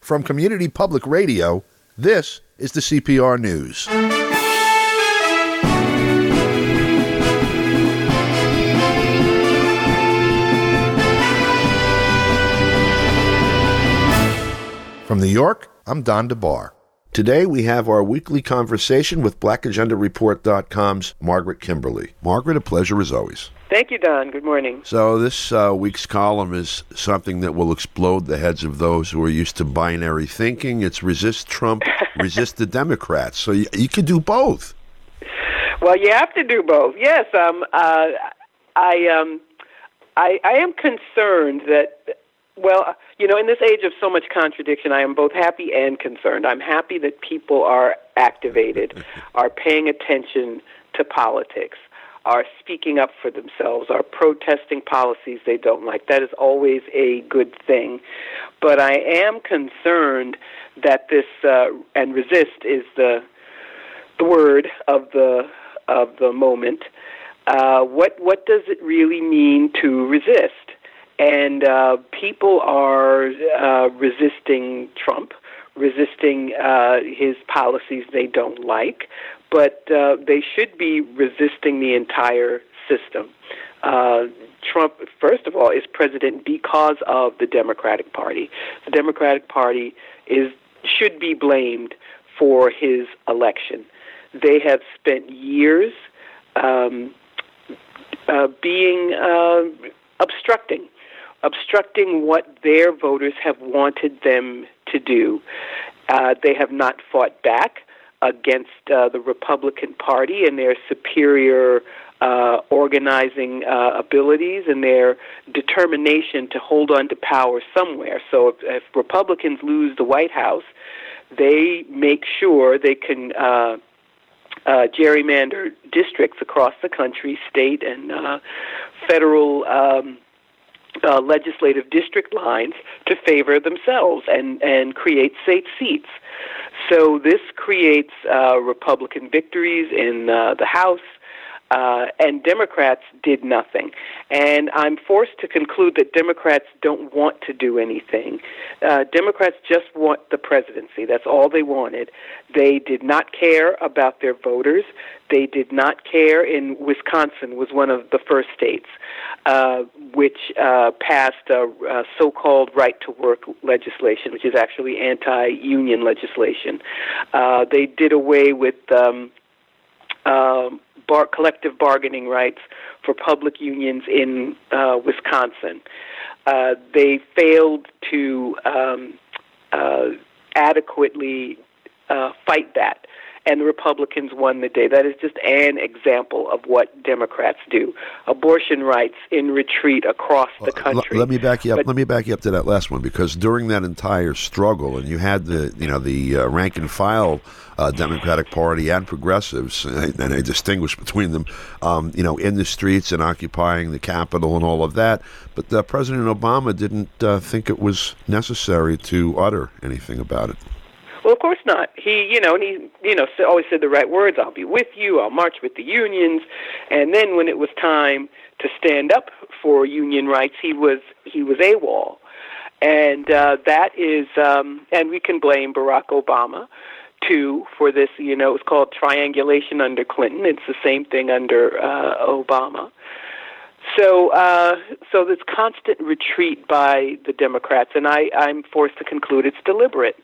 From Community Public Radio, this is the CPR News. From New York, I'm Don DeBar. Today we have our weekly conversation with BlackAgendaReport.com's Margaret Kimberly. Margaret, a pleasure as always. Thank you, Don. Good morning. So this week's column is something that will explode the heads of those who are used to binary thinking. It's resist Trump, resist the Democrats. So you could do both. Well, you have to do both. Yes, I am concerned that. Well, you know, in this age of so much contradiction, I am both happy and concerned. I'm happy that people are activated, are paying attention to politics, are speaking up for themselves, are protesting policies they don't like. That is always a good thing. But I am concerned that this, and resist is the word of the moment. What does it really mean to resist? And people are resisting Trump, resisting his policies they don't like, but they should be resisting the entire system. Trump, first of all, is president because of the Democratic Party. The Democratic Party should be blamed for his election. They have spent years being obstructing what their voters have wanted them to do. They have not fought back against the Republican Party and their superior organizing abilities and their determination to hold on to power somewhere. So if Republicans lose the White House, they make sure they can gerrymander districts across the country, state and federal legislative district lines to favor themselves and create safe seats. So this creates Republican victories in the House, and Democrats did nothing. And I'm forced to conclude that Democrats don't want to do anything. Democrats just want the presidency. That's all they wanted. They did not care about their voters. They did not care. In Wisconsin was one of the first states which passed a so-called right-to-work legislation, which is actually anti-union legislation. They did away with collective bargaining rights for public unions in Wisconsin. They failed to adequately fight that, and the Republicans won the day. That is just an example of what Democrats do. Abortion rights in retreat across the country. Let me back you up. Let me back you up to that last one, because during that entire struggle, and you had the rank and file Democratic Party and progressives, and I distinguish between them, in the streets and occupying the Capitol and all of that. But President Obama didn't think it was necessary to utter anything about it. Well, of course not. He always said the right words. I'll be with you. I'll march with the unions. And then when it was time to stand up for union rights, he was AWOL. And that is, and we can blame Barack Obama too for this. It's called triangulation under Clinton. It's the same thing under Obama. So this constant retreat by the Democrats, and I'm forced to conclude it's deliberate.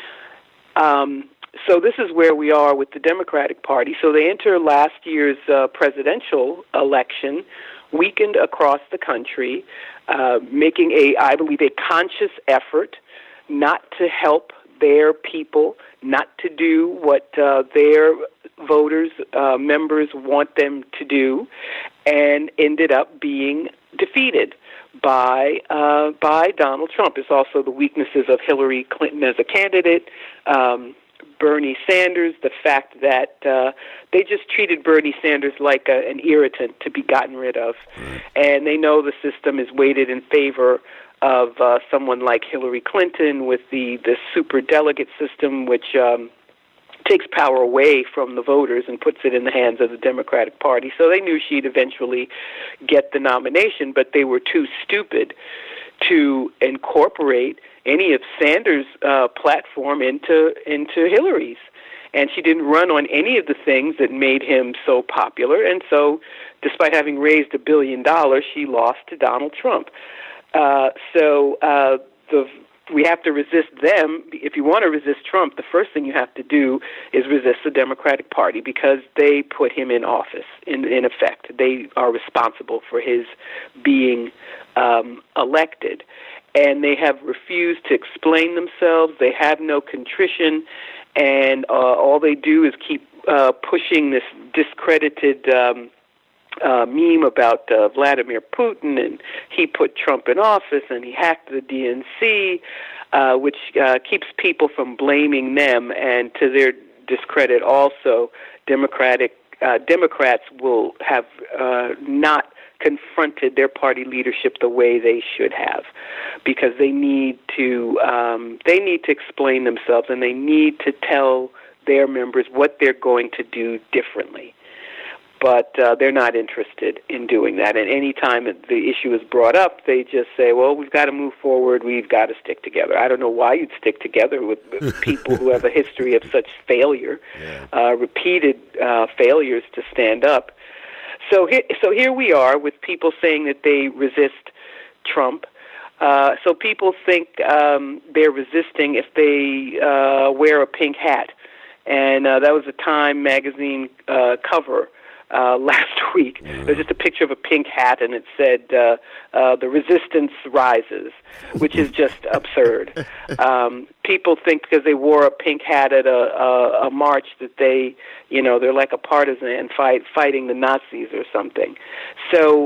So this is where we are with the Democratic Party. So they enter last year's presidential election weakened across the country, making I believe, a conscious effort not to help their people, not to do what their voters, members want them to do, and ended up being defeated by Donald Trump. It's also the weaknesses of Hillary Clinton as a candidate, Bernie Sanders, the fact that they just treated Bernie Sanders like an irritant to be gotten rid of. And they know the system is weighted in favor of someone like Hillary Clinton with the superdelegate system, which takes power away from the voters and puts it in the hands of the Democratic Party. So they knew she'd eventually get the nomination, but they were too stupid to incorporate any of Sanders' platform into Hillary's. And she didn't run on any of the things that made him so popular. And so, despite having raised $1 billion, she lost to Donald Trump. We have to resist them. If you want to resist Trump, the first thing you have to do is resist the Democratic Party, because they put him in office, in effect. They are responsible for his being elected. And they have refused to explain themselves. They have no contrition. And all they do is keep pushing this discredited meme about Vladimir Putin, and he put Trump in office, and he hacked the DNC, which keeps people from blaming them. And to their discredit also, Democrats will have not confronted their party leadership the way they should have, because they need to explain themselves, and they need to tell their members what they're going to do differently. But they're not interested in doing that. And any time the issue is brought up, they just say, well, we've got to move forward. We've got to stick together. I don't know why you'd stick together with people who have a history of such failure, repeated failures to stand up. So here we are with people saying that they resist Trump. So people think they're resisting if they wear a pink hat. And that was a Time magazine cover last week. It was just a picture of a pink hat, and it said, the resistance rises, which is just absurd. People think because they wore a pink hat at a march that they're like a partisan fighting the Nazis or something. So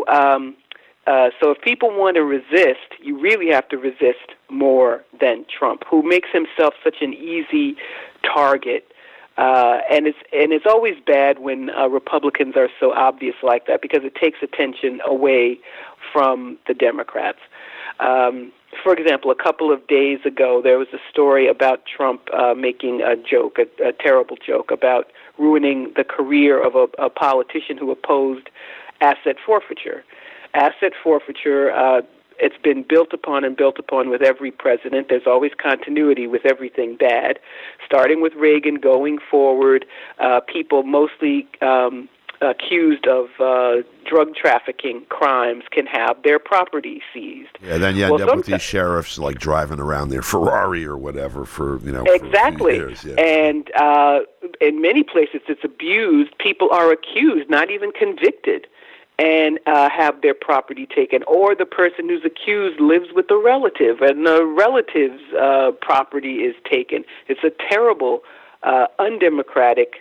if people want to resist, you really have to resist more than Trump, who makes himself such an easy target. And it's always bad when Republicans are so obvious like that, because it takes attention away from the Democrats. For example, a couple of days ago, there was a story about Trump making a joke, a terrible joke, about ruining the career of a politician who opposed asset forfeiture. Asset forfeiture, it's been built upon with every president. There's always continuity with everything bad, starting with Reagan, going forward. People mostly accused of drug trafficking crimes can have their property seized. Yeah, then you end up with these sheriffs like driving around their Ferrari or whatever for exactly. For a few years. Yeah. And in many places it's abused. People are accused, not even convicted, and have their property taken. Or the person who's accused lives with a relative, and the relative's property is taken. It's a terrible, undemocratic,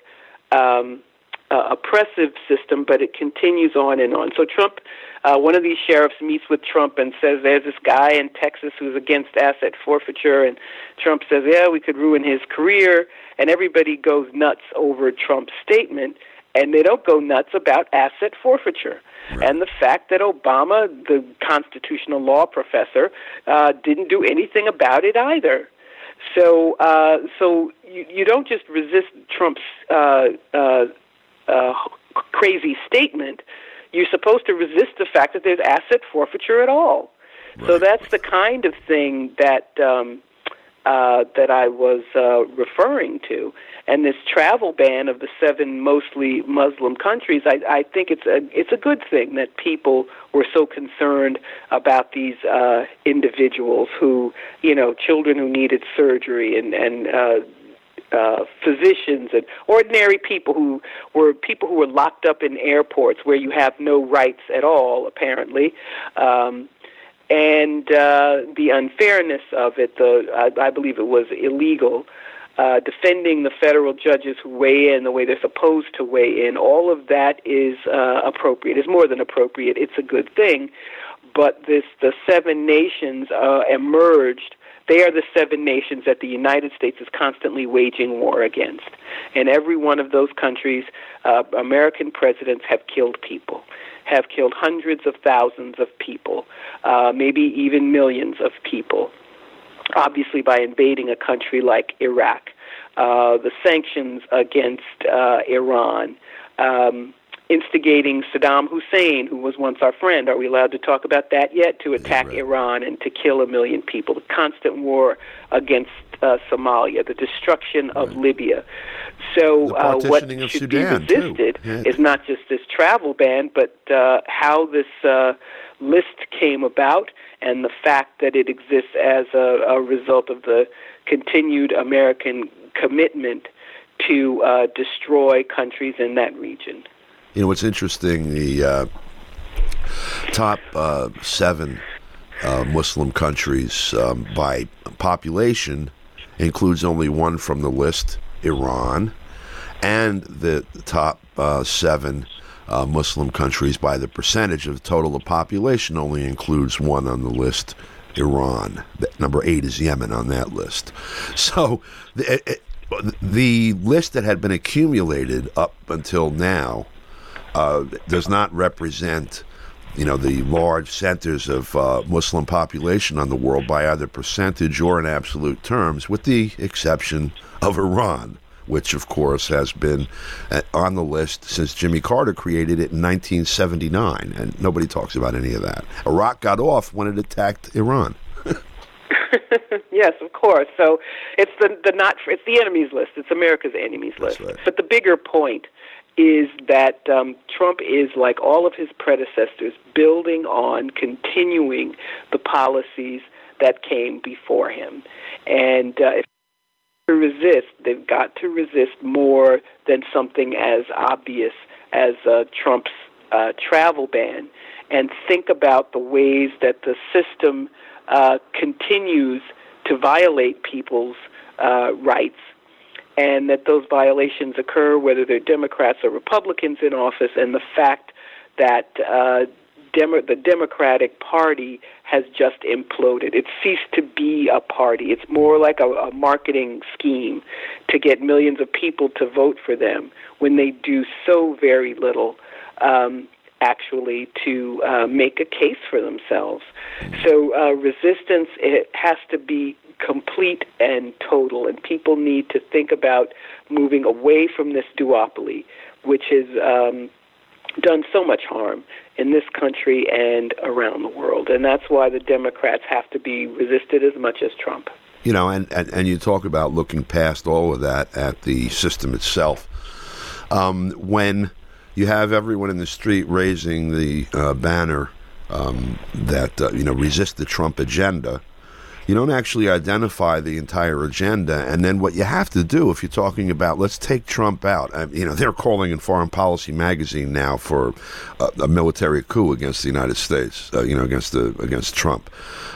oppressive system, but it continues on and on. So Trump, one of these sheriffs meets with Trump and says, there's this guy in Texas who's against asset forfeiture, and Trump says, yeah, we could ruin his career, and everybody goes nuts over Trump's statement, and they don't go nuts about asset forfeiture. Right. And the fact that Obama, the constitutional law professor, didn't do anything about it either. So you don't just resist Trump's crazy statement. You're supposed to resist the fact that there's asset forfeiture at all. Right. So that's the kind of thing that I was referring to. And this travel ban of the 7 mostly Muslim countries, I think it's a good thing that people were so concerned about these individuals who, children who needed surgery, and physicians and ordinary people who were locked up in airports where you have no rights at all, apparently. And the unfairness of it, I believe it was illegal. Defending the federal judges who weigh in the way they're supposed to weigh in, all of that is appropriate. It's more than appropriate. It's a good thing. But the 7 nations emerged. They are the 7 nations that the United States is constantly waging war against. And every one of those countries, American presidents have killed people, have killed hundreds of thousands of people, maybe even millions of people. Obviously, by invading a country like Iraq, the sanctions against Iran, instigating Saddam Hussein, who was once our friend. Are we allowed to talk about that yet? To attack Iran and to kill 1 million people. The constant war against Somalia, the destruction of Libya. So what should Sudan, be resisted is not just this travel ban, but how this list came about and the fact that it exists as a result of the continued American commitment to destroy countries in that region. You know, what's interesting, the top 7 Muslim countries by population includes only one from the list, Iran, and the top 7 Muslim countries by the percentage of the total of population only includes one on the list, Iran. Number 8 is Yemen on that list. So the list that had been accumulated up until now does not represent, the large centers of Muslim population on the world by either percentage or in absolute terms, with the exception of Iran, which, of course, has been on the list since Jimmy Carter created it in 1979, and nobody talks about any of that. Iraq got off when it attacked Iran. Yes, of course. So it's it's the enemies list. It's America's enemies list. Right. But the bigger point is that Trump is, like all of his predecessors, building on continuing the policies that came before him. And if to resist, they've got to resist more than something as obvious as Trump's travel ban, and think about the ways that the system continues to violate people's rights, and that those violations occur whether they're Democrats or Republicans in office, and the fact that the Democratic Party has just imploded. It ceased to be a party. It's more like a marketing scheme to get millions of people to vote for them when they do so very little actually to make a case for themselves. So resistance, it has to be complete and total, and people need to think about moving away from this duopoly, which has done so much harm in this country and around the world. And that's why the Democrats have to be resisted as much as Trump. And you talk about looking past all of that at the system itself. When you have everyone in the street raising the banner that resist the Trump agenda, you don't actually identify the entire agenda. And then what you have to do, if you're talking about, let's take Trump out, they're calling in Foreign Policy magazine now for a military coup against the United States, against Trump.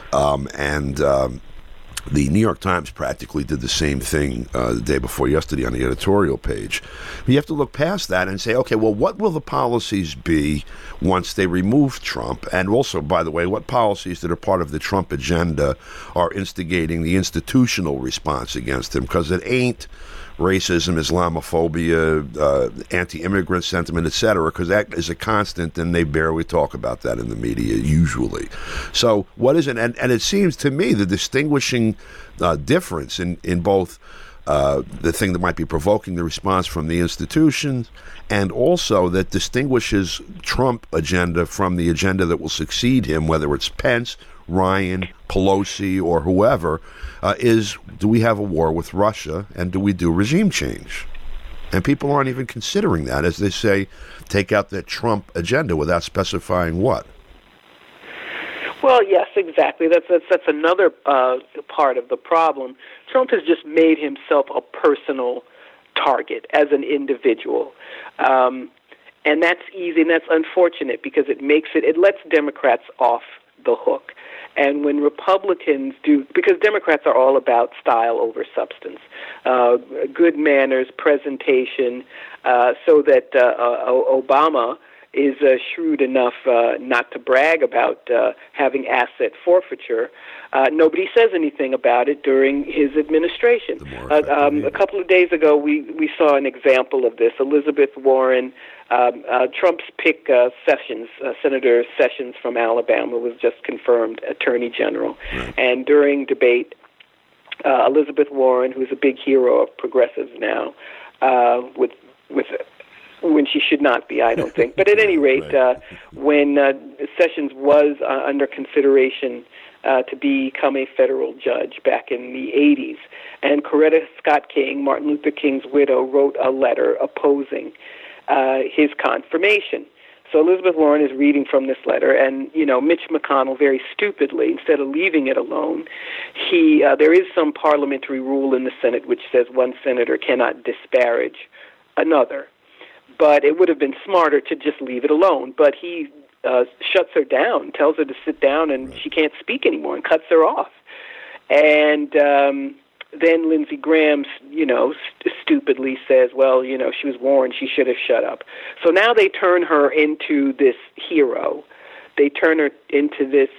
The New York Times practically did the same thing the day before yesterday on the editorial page. But you have to look past that and say, okay, well, what will the policies be once they remove Trump? And also, by the way, what policies that are part of the Trump agenda are instigating the institutional response against him? Because it ain't racism, Islamophobia, anti-immigrant sentiment, etc., because that is a constant, and they barely talk about that in the media usually. So what is it? And it seems to me the distinguishing difference in both the thing that might be provoking the response from the institutions, and also that distinguishes Trump agenda from the agenda that will succeed him, whether it's Pence, Ryan, Pelosi, or whoever, is, do we have a war with Russia, and do we do regime change? And people aren't even considering that, as they say, take out that Trump agenda without specifying what. Well, yes, exactly. That's another part of the problem. Trump has just made himself a personal target as an individual. And that's easy, and that's unfortunate, because it lets Democrats off the hook. And when Republicans do, because Democrats are all about style over substance, good manners, presentation, so that Obama is shrewd enough not to brag about having asset forfeiture. Nobody says anything about it during his administration. A couple of days ago, we saw an example of this. Elizabeth Warren, Trump's pick, Senator Sessions from Alabama, was just confirmed Attorney General. Right. And during debate, Elizabeth Warren, who's a big hero of progressives now, with when she should not be, I don't think. But at any rate, Right. When Sessions was under consideration to become a federal judge back in the 80s, and Coretta Scott King, Martin Luther King's widow, wrote a letter opposing his confirmation. So Elizabeth Warren is reading from this letter, and Mitch McConnell, very stupidly, instead of leaving it alone, there is some parliamentary rule in the Senate which says one senator cannot disparage another. But it would have been smarter to just leave it alone. But he shuts her down, tells her to sit down, and she can't speak anymore, and cuts her off. And then Lindsey Graham, stupidly says, well, she was warned, she should have shut up. So now they turn her into this hero. They turn her into this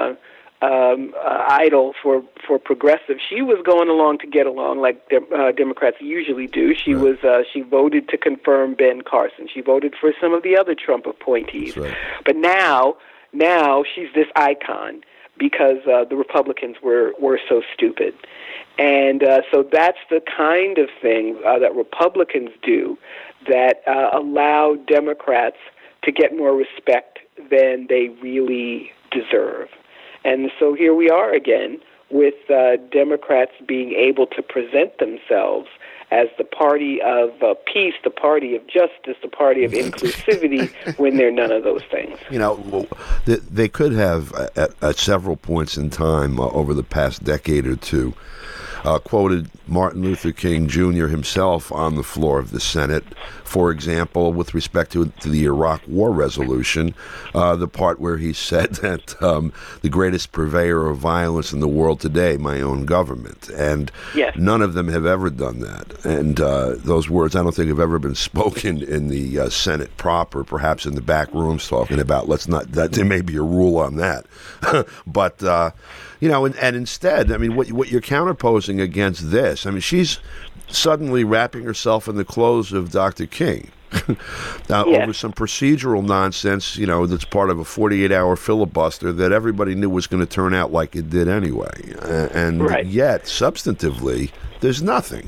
idol for progressive. She was going along to get along like Democrats usually do. She she voted to confirm Ben Carson. She voted for some of the other Trump appointees. Right. But now she's this icon because the Republicans were so stupid. And so that's the kind of thing that Republicans do that allow Democrats to get more respect than they really deserve. And so here we are again with Democrats being able to present themselves as the party of peace, the party of justice, the party of inclusivity, when they're none of those things. They could have, at several points in time over the past decade or two, quoted Martin Luther King Jr. himself on the floor of the Senate, for example, with respect to the Iraq War resolution, the part where he said that the greatest purveyor of violence in the world today, my own government. And yes. None of them have ever done that. And those words, I don't think, have ever been spoken in the Senate proper, perhaps in the back rooms talking about, there may be a rule on that. But, and instead, what you're counterposing against this, she's suddenly wrapping herself in the clothes of Dr. King over some procedural nonsense, that's part of a 48-hour filibuster that everybody knew was going to turn out like it did anyway. And yet, substantively, there's nothing.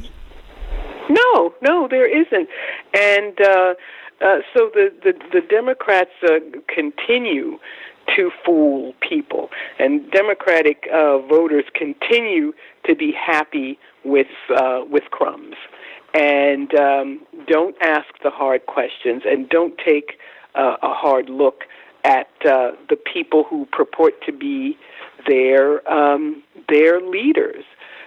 No, there isn't. And so the Democrats continue to fool people, and Democratic voters continue to be happy with crumbs, and don't ask the hard questions, and don't take a hard look at the people who purport to be their leaders.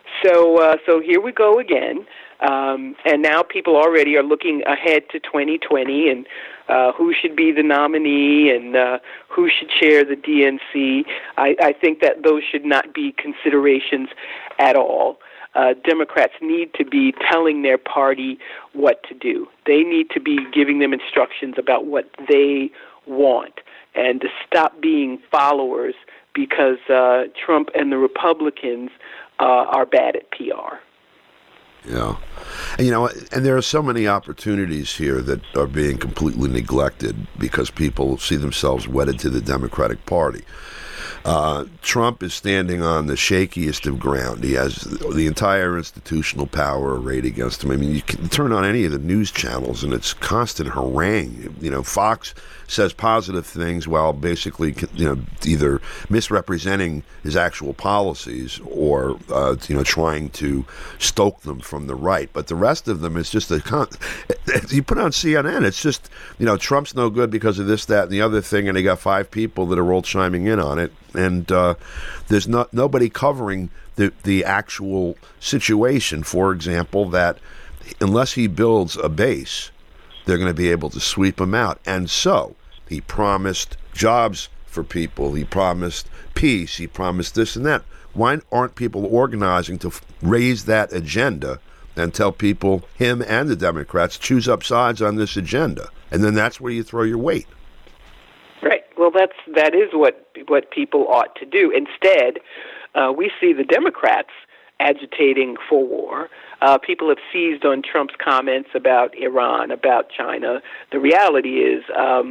So here we go again. And now people already are looking ahead to 2020 and who should be the nominee and who should chair the DNC. I think that those should not be considerations at all. Democrats need to be telling their party what to do. They need to be giving them instructions about what they want, and to stop being followers because Trump and the Republicans are bad at PR. Yeah. And there are so many opportunities here that are being completely neglected because people see themselves wedded to the Democratic Party. Trump is standing on the shakiest of ground. He has the entire institutional power arrayed against him. You can turn on any of the news channels and it's constant harangue. Fox says positive things while basically, either misrepresenting his actual policies or, trying to stoke them from the right. But the rest of them is just you put on CNN, it's just, Trump's no good because of this, that, and the other thing, and they got 5 people that are all chiming in on it. And there's nobody covering the actual situation. For example, that unless he builds a base, they're going to be able to sweep him out. And so he promised jobs for people. He promised peace. He promised this and that. Why aren't people organizing to raise that agenda and tell people, him and the Democrats, choose up sides on this agenda? And then that's where you throw your weight. Right. Well, that is what people ought to do. Instead, we see the Democrats agitating for war. People have seized on Trump's comments about Iran, about China. The reality is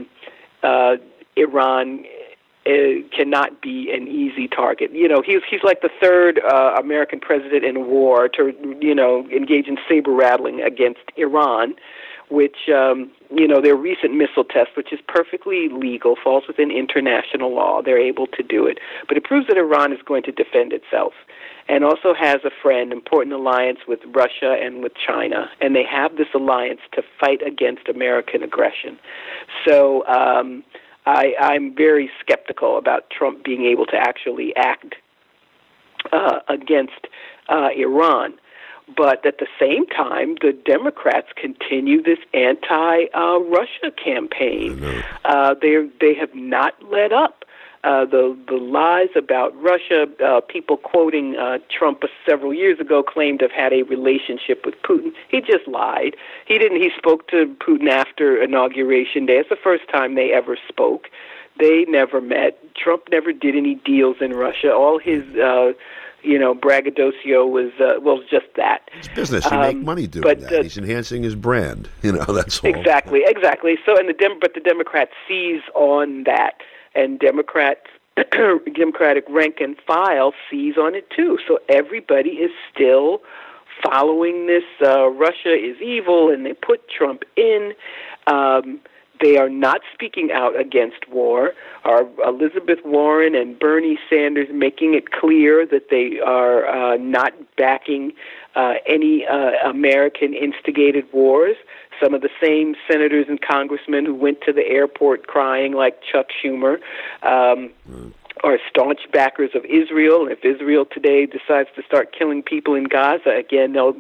Iran cannot be an easy target. He's like the third American president in war to, engage in saber rattling against Iran, which, their recent missile test, which is perfectly legal, falls within international law. They're able to do it. But it proves that Iran is going to defend itself and also has a friend, important alliance with Russia and with China. And they have this alliance to fight against American aggression. So I'm very skeptical about Trump being able to actually act against Iran. But at the same time, the Democrats continue this anti-Russia campaign. They have not let up. The lies about Russia, people quoting Trump several years ago claimed to have had a relationship with Putin. He just lied. He didn't. He spoke to Putin after Inauguration Day. It's the first time they ever spoke. They never met. Trump never did any deals in Russia. All his braggadocio was just that. It's business. He make money doing that. He's enhancing his brand. That's all. Exactly. So, but the Democrats seize on that, and Democratic rank and file seize on it too. So everybody is still following this. Russia is evil, and they put Trump in. They are not speaking out against war. Are Elizabeth Warren and Bernie Sanders making it clear that they are not backing any American-instigated wars? Some of the same senators and congressmen who went to the airport crying like Chuck Schumer are staunch backers of Israel. And if Israel today decides to start killing people in Gaza, again, they'll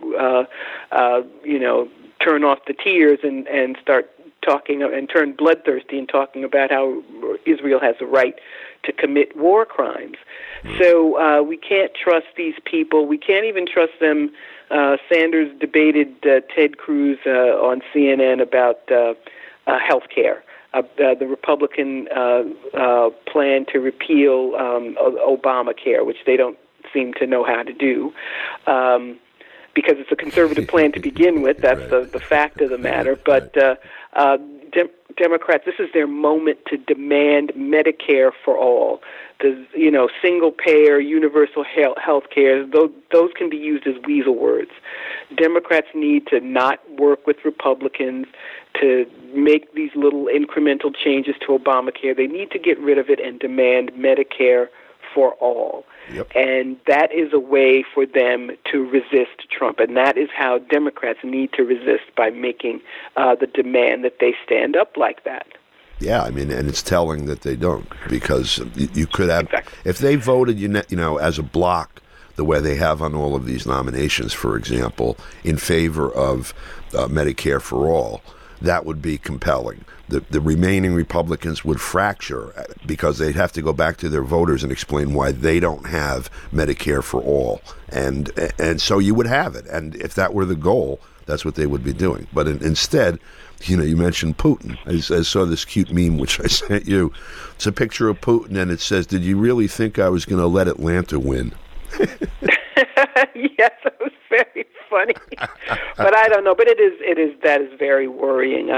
turn off the tears and start talking and turn bloodthirsty and talking about how Israel has a right to commit war crimes. So we can't trust these people. We can't even trust them. Sanders debated Ted Cruz on CNN about health care. The Republican plan to repeal Obamacare, which they don't seem to know how to do. Because it's a conservative plan to begin with. That's the fact of the matter. But Democrats, this is their moment to demand Medicare for all. The single-payer, universal health care, those can be used as weasel words. Democrats need to not work with Republicans to make these little incremental changes to Obamacare. They need to get rid of it and demand Medicare for all. Yep. And that is a way for them to resist Trump. And that is how Democrats need to resist, by making the demand that they stand up like that. Yeah, and it's telling that they don't, because you could have, exactly. If they voted, as a block, the way they have on all of these nominations, for example, in favor of Medicare for all, that would be compelling. The remaining Republicans would fracture because they'd have to go back to their voters and explain why they don't have Medicare for all. And so you would have it. And if that were the goal, that's what they would be doing. But instead, you mentioned Putin. I saw this cute meme, which I sent you. It's a picture of Putin, and it says, "Did you really think I was going to let Atlanta win?" Yes, it was very funny, but I don't know. But that is very worrying.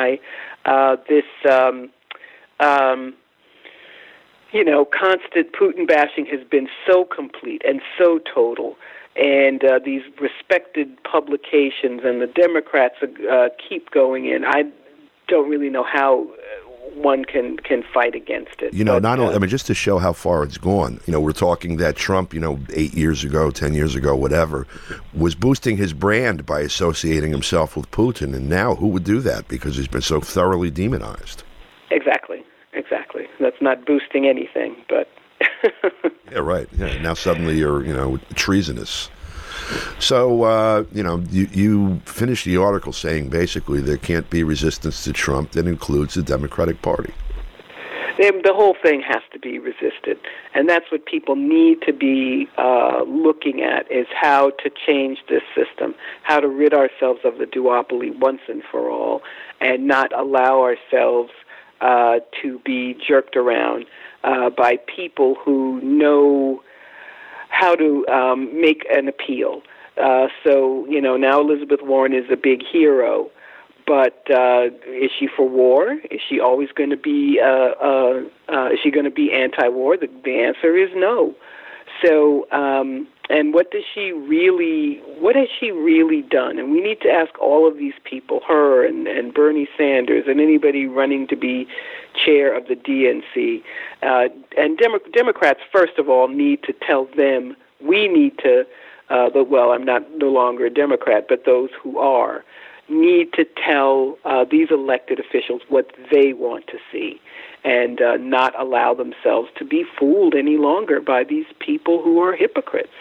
Constant Putin bashing has been so complete and so total, and these respected publications and the Democrats keep going in. I don't really know how one can fight against it. Not only, just to show how far it's gone, we're talking that Trump, 8 years ago, 10 years ago, whatever, was boosting his brand by associating himself with Putin. And now who would do that? Because he's been so thoroughly demonized. Exactly. That's not boosting anything, but... Yeah, right. Yeah. Now suddenly you're, treasonous. So, you finished the article saying basically there can't be resistance to Trump that includes the Democratic Party. The whole thing has to be resisted, and that's what people need to be looking at, is how to change this system, how to rid ourselves of the duopoly once and for all, and not allow ourselves to be jerked around by people who know how to make an appeal. So, now Elizabeth Warren is a big hero, but is she for war? Is she always going to be? Is she going to be anti-war? The answer is no. So, And what has she really done? And we need to ask all of these people, her and Bernie Sanders and anybody running to be chair of the DNC. And Democrats, first of all, need to tell them, we need to, I'm no longer a Democrat, but those who are, need to tell these elected officials what they want to see, and not allow themselves to be fooled any longer by these people who are hypocrites.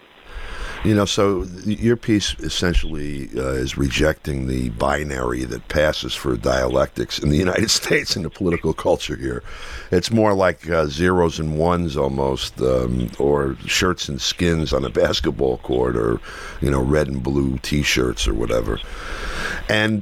So your piece essentially is rejecting the binary that passes for dialectics in the United States and the political culture here. It's more like zeros and ones almost, or shirts and skins on a basketball court, or, red and blue T-shirts or whatever. And,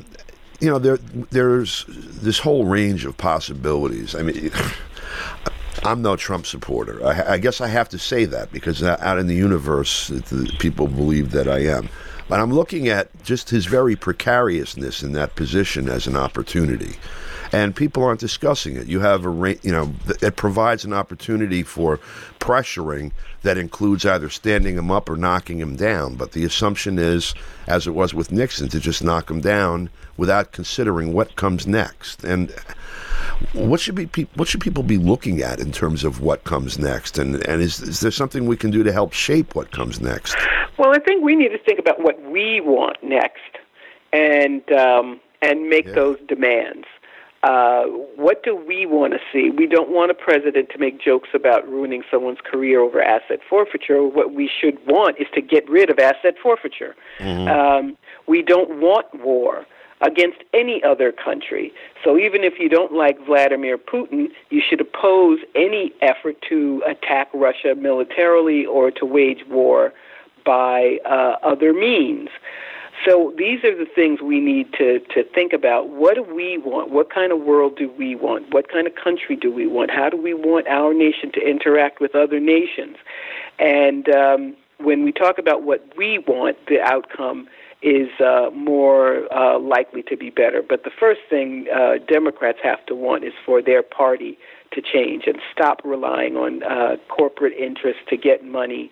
there's this whole range of possibilities. I mean, I'm no Trump supporter. I guess I have to say that because out in the universe, people believe that I am. But I'm looking at just his very precariousness in that position as an opportunity. And people aren't discussing it. You have it provides an opportunity for pressuring that includes either standing him up or knocking him down. But the assumption is, as it was with Nixon, to just knock him down without considering what comes next. And what should people be looking at in terms of what comes next? And is there something we can do to help shape what comes next? Well, I think we need to think about what we want next, and make those demands. What do we want to see? We don't want a president to make jokes about ruining someone's career over asset forfeiture. What we should want is to get rid of asset forfeiture. Mm-hmm. We don't want war against any other country. So even if you don't like Vladimir Putin, you should oppose any effort to attack Russia militarily or to wage war by other means. So these are the things we need to think about. What do we want? What kind of world do we want? What kind of country do we want? How do we want our nation to interact with other nations? And when we talk about what we want, the outcome is more likely to be better. But the first thing Democrats have to want is for their party to change and stop relying on corporate interests to get money,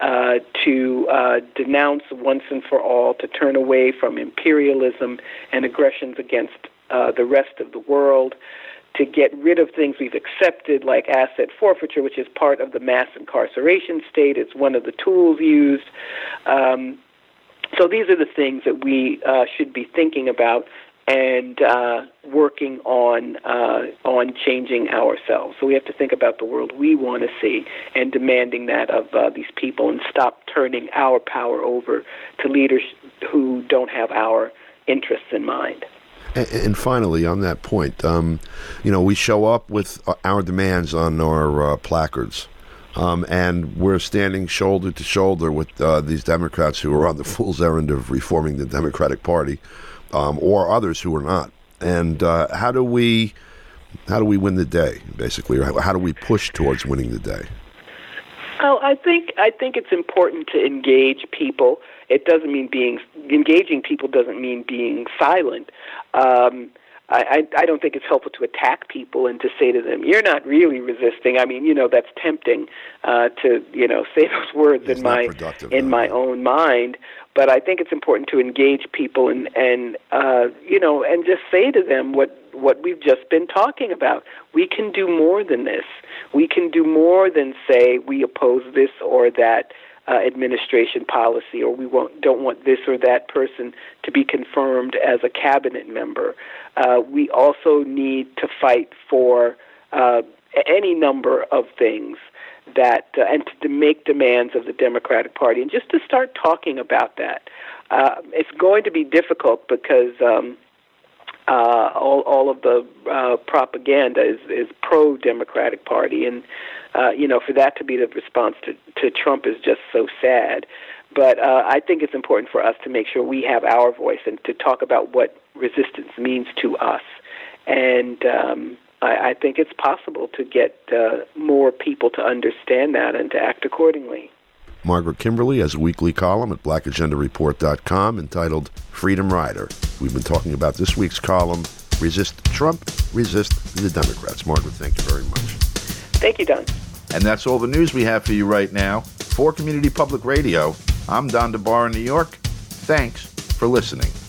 to denounce once and for all, to turn away from imperialism and aggressions against the rest of the world, to get rid of things we've accepted like asset forfeiture, which is part of the mass incarceration state. It's one of the tools used. So these are the things that we should be thinking about and working on changing ourselves. So we have to think about the world we want to see and demanding that of these people, and stop turning our power over to leaders who don't have our interests in mind. And finally, on that point, we show up with our demands on our placards. And we're standing shoulder to shoulder with these Democrats who are on the fool's errand of reforming the Democratic Party, or others who are not. And how do we win the day, basically, or how do we push towards winning the day? Well, I think it's important to engage people. It doesn't mean engaging people doesn't mean being silent. I don't think it's helpful to attack people and to say to them, "You're not really resisting." I mean, that's tempting to say those words in my own mind. But I think it's important to engage people and just say to them what we've just been talking about. We can do more than this. We can do more than say we oppose this or that administration policy, or we don't want this or that person to be confirmed as a cabinet member. We also need to fight for any number of things and to make demands of the Democratic Party, and just to start talking about that. It's going to be difficult because all of the propaganda is pro-Democratic Party, and for that to be the response to Trump is just so sad. But I think it's important for us to make sure we have our voice and to talk about what resistance means to us. And I think it's possible to get more people to understand that and to act accordingly. Margaret Kimberly has a weekly column at blackagendareport.com entitled Freedom Rider. We've been talking about this week's column, Resist Trump, Resist the Democrats. Margaret, thank you very much. Thank you, Don. And that's all the news we have for you right now. For Community Public Radio, I'm Don DeBar in New York. Thanks for listening.